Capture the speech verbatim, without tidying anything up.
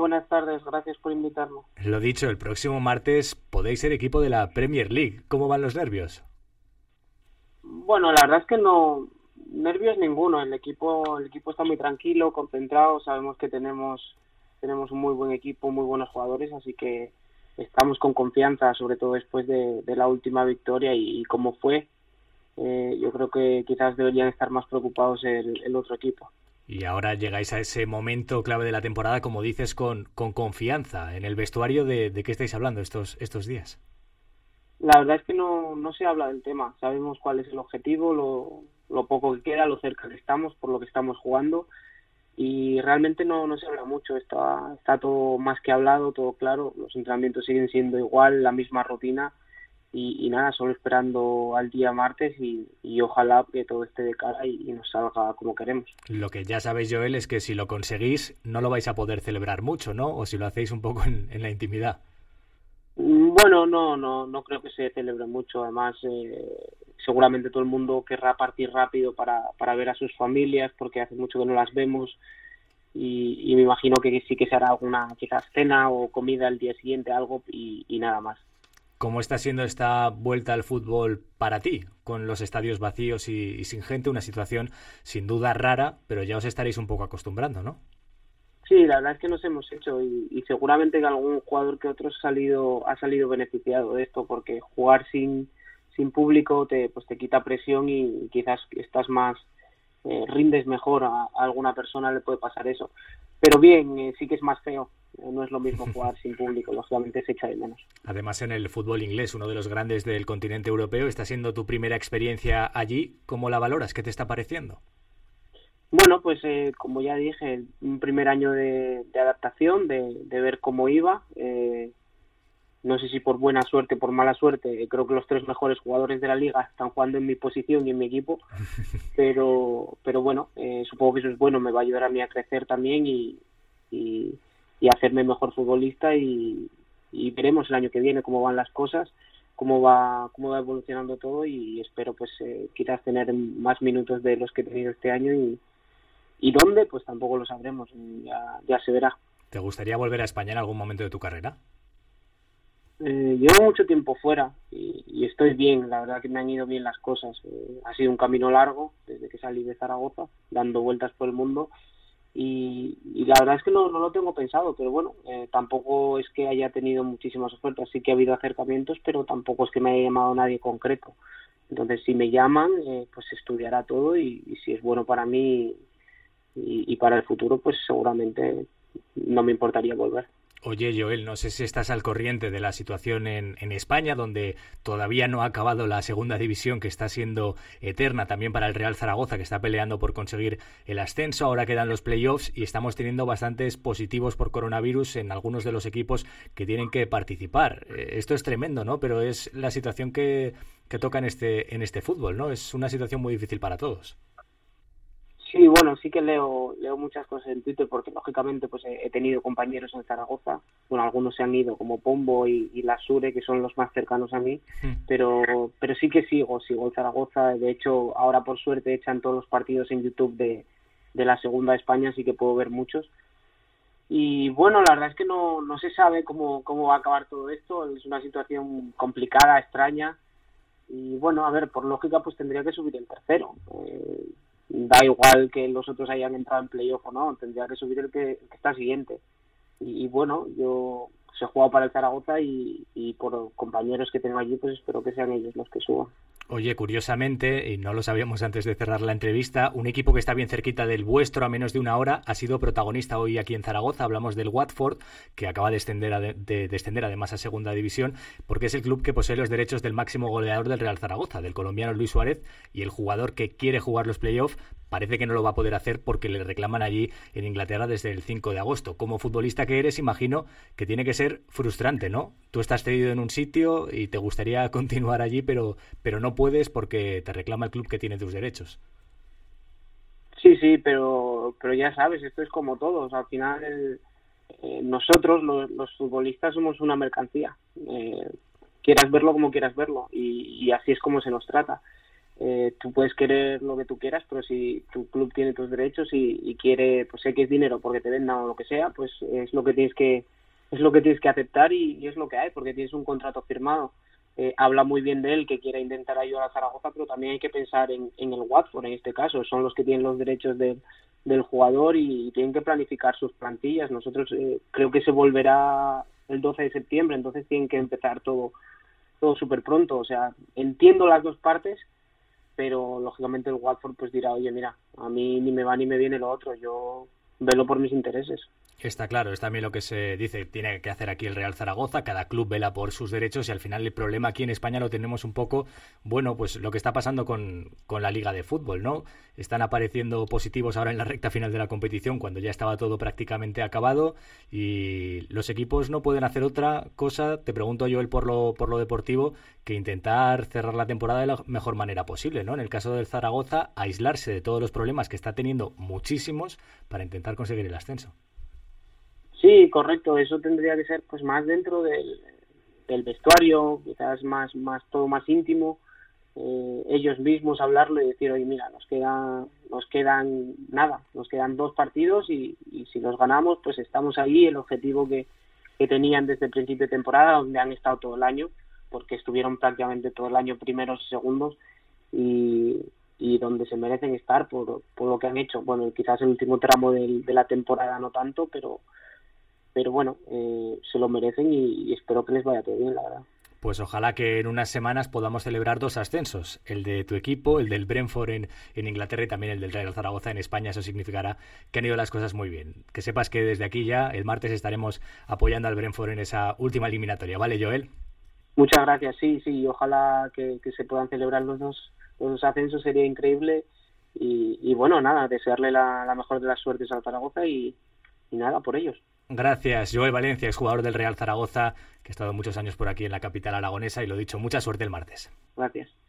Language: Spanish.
buenas tardes, gracias por invitarme. Lo dicho, el próximo martes podéis ser equipo de la Premier League. ¿Cómo van los nervios? Bueno, la verdad es que no, nervios ninguno. El equipo, el equipo está muy tranquilo, concentrado. Sabemos que tenemos, tenemos un muy buen equipo, muy buenos jugadores, así que estamos con confianza, sobre todo después de, de la última victoria y, y cómo fue. Eh, yo creo que quizás deberían estar más preocupados el, el otro equipo. Y ahora llegáis a ese momento clave de la temporada, como dices, con, con confianza. En el vestuario, ¿de, de qué estáis hablando estos, estos días? La verdad es que no, no se habla del tema. Sabemos cuál es el objetivo, lo, lo poco que queda, lo cerca que estamos, por lo que estamos jugando. Y realmente no, no se habla mucho. Está, está todo más que hablado, todo claro. Los entrenamientos siguen siendo igual, la misma rutina. Y, y nada, solo esperando al día martes y, y ojalá que todo esté de cara y, y nos salga como queremos. Lo que ya sabéis, Joel, es que si lo conseguís no lo vais a poder celebrar mucho, ¿no? O si lo hacéis un poco en, en la intimidad. Bueno, no, no, no creo que se celebre mucho. Además, eh, seguramente todo el mundo querrá partir rápido para, para ver a sus familias porque hace mucho que no las vemos y, y me imagino que sí que se hará alguna quizás cena o comida el día siguiente, algo y, y nada más. ¿Cómo está siendo esta vuelta al fútbol para ti, con los estadios vacíos y, y sin gente? Una situación sin duda rara, pero ya os estaréis un poco acostumbrando, ¿no? Sí, la verdad es que nos hemos hecho y, y seguramente que algún jugador que otro ha salido, ha salido beneficiado de esto, porque jugar sin, sin público te, pues te quita presión y quizás estás más, eh, rindes mejor. A, a alguna persona le puede pasar eso. Pero bien, eh, sí que es más feo. No es lo mismo jugar sin público, lógicamente se echa de menos. Además, en el fútbol inglés, uno de los grandes del continente europeo, está siendo tu primera experiencia allí. ¿Cómo la valoras? ¿Qué te está pareciendo? Bueno, pues eh, como ya dije, un primer año de, de adaptación, de, de ver cómo iba. Eh, no sé si por buena suerte o por mala suerte, creo que los tres mejores jugadores de la liga están jugando en mi posición y en mi equipo, pero pero bueno, eh, supongo que eso es bueno, me va a ayudar a mí a crecer también y, y, y a hacerme mejor futbolista y, y veremos el año que viene cómo van las cosas, cómo va cómo va evolucionando todo y espero pues eh, quizás tener más minutos de los que he tenido este año y ¿Y dónde? Pues tampoco lo sabremos, ya, ya se verá. ¿Te gustaría volver a España en algún momento de tu carrera? Eh, llevo mucho tiempo fuera y, y estoy bien, la verdad que me han ido bien las cosas. Eh, ha sido un camino largo desde que salí de Zaragoza, dando vueltas por el mundo y, y la verdad es que no, no lo tengo pensado, pero bueno, eh, tampoco es que haya tenido muchísimas ofertas, sí que ha habido acercamientos, pero tampoco es que me haya llamado nadie concreto. Entonces, si me llaman, eh, pues se estudiará todo y, y si es bueno para mí Y, y para el futuro pues seguramente no me importaría volver. Oye, Joel, no sé si estás al corriente de la situación en, en España, donde todavía no ha acabado la segunda división, que está siendo eterna también para el Real Zaragoza, que está peleando por conseguir el ascenso. Ahora quedan los playoffs y estamos teniendo bastantes positivos por coronavirus en algunos de los equipos que tienen que participar. Eh, esto es tremendo, ¿no? Pero es la situación que, que toca en este, en este fútbol, ¿no? Es una situación muy difícil para todos. Sí, bueno, sí que leo leo muchas cosas en Twitter porque lógicamente pues he, he tenido compañeros en Zaragoza, bueno, algunos se han ido como Pombo y, y Lasure, que son los más cercanos a mí, mm. pero pero sí que sigo, sigo en Zaragoza. De hecho, ahora por suerte echan todos los partidos en YouTube de, de la segunda de España, así que puedo ver muchos. Y bueno, la verdad es que no, no se sabe cómo, cómo va a acabar todo esto, es una situación complicada, extraña, y bueno, a ver, por lógica pues tendría que subir el tercero. Eh, da igual que los otros hayan entrado en playoff o no, tendría que subir el que, el que está siguiente. Y, y bueno, yo pues, he jugado para el Zaragoza y, y por compañeros que tengo allí, pues espero que sean ellos los que suban. Oye, curiosamente, y no lo sabíamos antes de cerrar la entrevista, un equipo que está bien cerquita del vuestro a menos de una hora ha sido protagonista hoy aquí en Zaragoza. Hablamos del Watford, que acaba de descender, a de, de descender además a segunda división, porque es el club que posee los derechos del máximo goleador del Real Zaragoza, del colombiano Luis Suárez, y el jugador que quiere jugar los playoffs parece que no lo va a poder hacer porque le reclaman allí en Inglaterra desde el cinco de agosto. Como futbolista que eres, imagino que tiene que ser frustrante, ¿no? Tú estás cedido en un sitio y te gustaría continuar allí, pero, pero no puedes porque te reclama el club que tiene tus derechos. Sí, sí, pero, pero ya sabes, esto es como todos. Al final, el, eh, nosotros, los, los futbolistas, somos una mercancía. Eh, quieras verlo como quieras verlo y, y así es como se nos trata. eh, tú puedes querer lo que tú quieras, pero si tu club tiene tus derechos y, y quiere, pues sé que es dinero porque te vendan o lo que sea, pues es lo que tienes que es lo que tienes que aceptar y, y es lo que hay, porque tienes un contrato firmado. Eh, habla muy bien de él que quiera intentar ayudar a Zaragoza, pero también hay que pensar en, en el Watford en este caso, son los que tienen los derechos del, del jugador y, y tienen que planificar sus plantillas. Nosotros eh, creo que se volverá el doce de septiembre, entonces tienen que empezar todo todo súper pronto. O sea, entiendo las dos partes, pero lógicamente el Watford pues dirá, oye, mira, a mí ni me va ni me viene lo otro, yo velo por mis intereses. Está claro, es también lo que se dice, tiene que hacer aquí el Real Zaragoza, cada club vela por sus derechos y al final el problema aquí en España lo tenemos un poco, bueno, pues lo que está pasando con, con la Liga de Fútbol, ¿no? Están apareciendo positivos ahora en la recta final de la competición cuando ya estaba todo prácticamente acabado y los equipos no pueden hacer otra cosa, te pregunto yo el por lo, por lo deportivo, que intentar cerrar la temporada de la mejor manera posible, ¿no? En el caso del Zaragoza, aislarse de todos los problemas que está teniendo muchísimos para intentar conseguir el ascenso. Sí, correcto, eso tendría que ser pues más dentro del, del vestuario, quizás más más todo más íntimo, eh, ellos mismos hablarlo y decir, oye, mira, nos queda nos quedan nada, nos quedan dos partidos y, y si los ganamos pues estamos ahí, el objetivo que, que tenían desde el principio de temporada, donde han estado todo el año, porque estuvieron prácticamente todo el año primeros y segundos y, y donde se merecen estar por, por lo que han hecho. Bueno, quizás el último tramo del, de la temporada no tanto, pero pero bueno, eh, se lo merecen y, y espero que les vaya todo bien, la verdad. Pues ojalá que en unas semanas podamos celebrar dos ascensos, el de tu equipo, el del Brentford en, en Inglaterra y también el del Real Zaragoza en España. Eso significará que han ido las cosas muy bien. Que sepas que desde aquí ya, el martes, estaremos apoyando al Brentford en esa última eliminatoria. ¿Vale, Joel? Muchas gracias, sí, sí, ojalá que, que se puedan celebrar los dos, los dos ascensos, sería increíble. Y, y bueno, nada, desearle la, la mejor de las suertes al Zaragoza y, y nada, por ellos. Gracias, Joel Valencia, exjugador del Real Zaragoza, que ha estado muchos años por aquí en la capital aragonesa y lo dicho, mucha suerte el martes. Gracias.